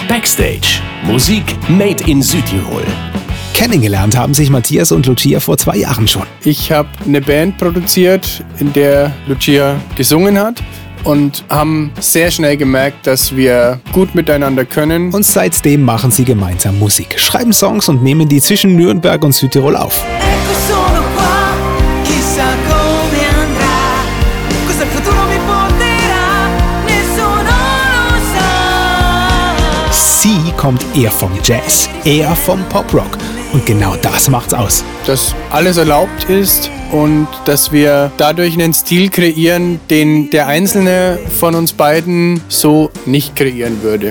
Backstage. Musik made in Südtirol. Kennengelernt haben sich Matthias und Lucia vor 2 Jahren schon. Ich habe eine Band produziert, in der Lucia gesungen hat und haben sehr schnell gemerkt, dass wir gut miteinander können. Und seitdem machen sie gemeinsam Musik, schreiben Songs und nehmen die zwischen Nürnberg und Südtirol auf. Sie kommt eher vom Jazz, eher vom Poprock. Und genau das macht's aus. Dass alles erlaubt ist und dass wir dadurch einen Stil kreieren, den der Einzelne von uns beiden so nicht kreieren würde.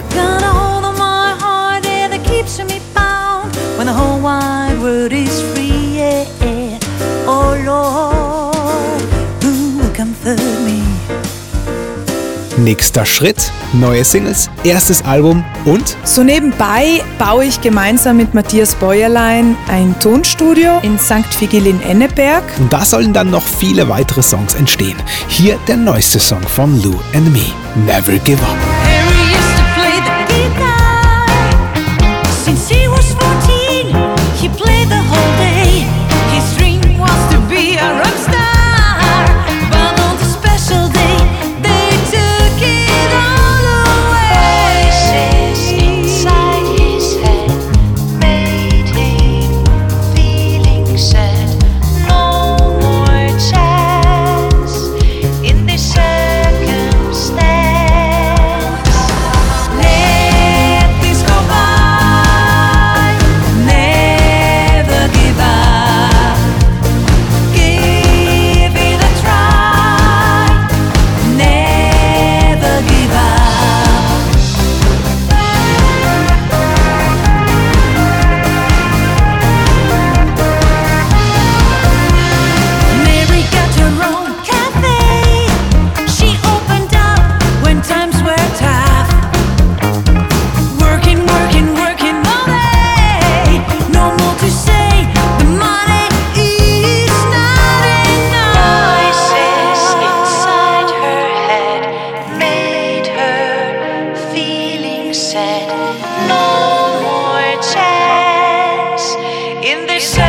Nächster Schritt, neue Singles, erstes Album und so nebenbei baue ich gemeinsam mit Matthias Bäuerlein ein Tonstudio in St. Vigil in Enneberg. Und da sollen dann noch viele weitere Songs entstehen. Hier der neueste Song von Lou and Me, Never Give Up. Said no more chance in this